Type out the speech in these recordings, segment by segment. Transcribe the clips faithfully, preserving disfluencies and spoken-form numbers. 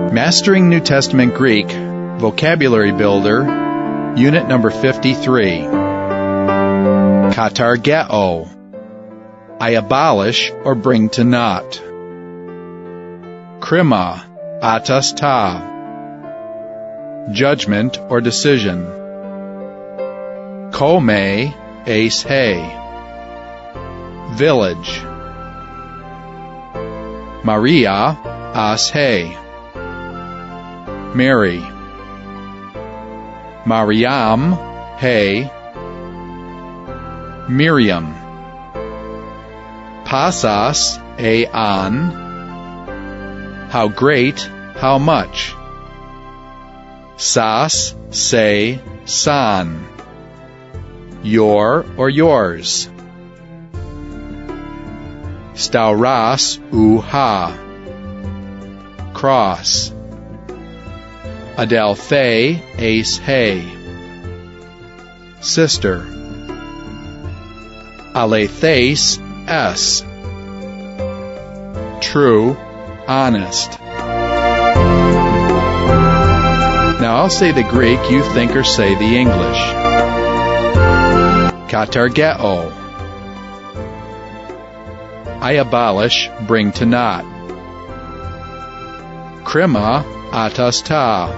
Mastering New Testament Greek, Vocabulary Builder, Unit number fifty-three. Katargeo. I abolish or bring to naught. Krima, atas ta. Judgment or decision. Kome, ace he. Village. Maria, as he. Mary. Mariam, he. Miriam. Pasas, a an. How great, how much. Sas, say, san. Your or yours. Stauras, u ha. Cross. Adelphe, ace he. Sister. Alethes, s. True, honest. Now I'll say the Greek, you think or say the English. Katargeo. I abolish, bring to naught. Krima, atas ta.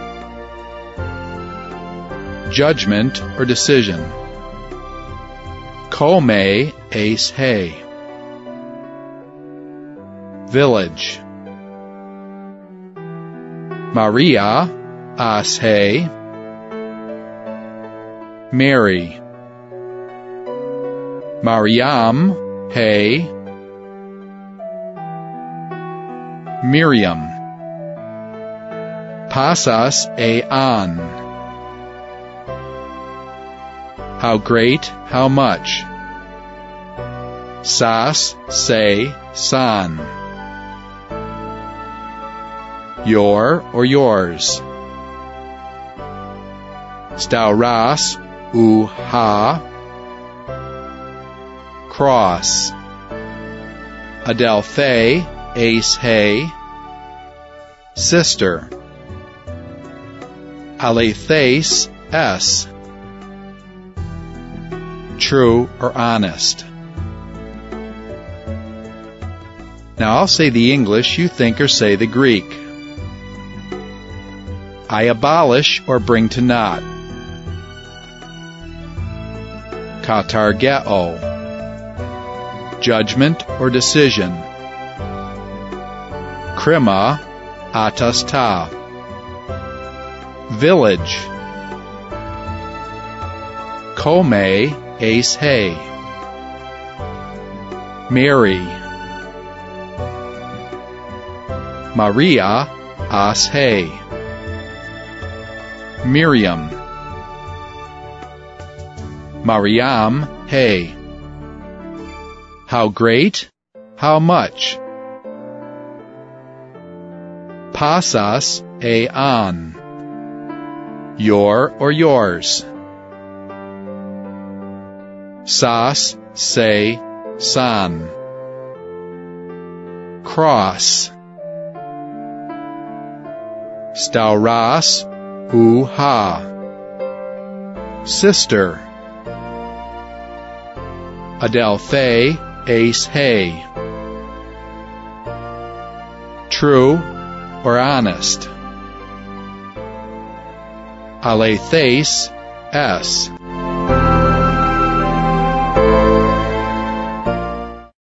Judgment or decision. Kome, ace he. Village. Maria, as he. Mary. Mariam, he. Miriam. Pasas, a an. How great, how much. Sas, say, san. Your or yours. Stauras, u ha. Cross. Adelphe, ace he. Sister. Alethes, s. True or honest. Now I'll say the English, you think or say the Greek. I abolish or bring to naught. Katargeo. Judgment or decision. Krima, atas ta. Village. Kome, ace he. Mary. Maria, as he. Miriam. Mariam, he. How great, how much. Pasas, a an. Your or yours. Sas, say, san. Cross. Stauras, u ha. Sister. Adelphe, ace he. True or honest. Alethes, s.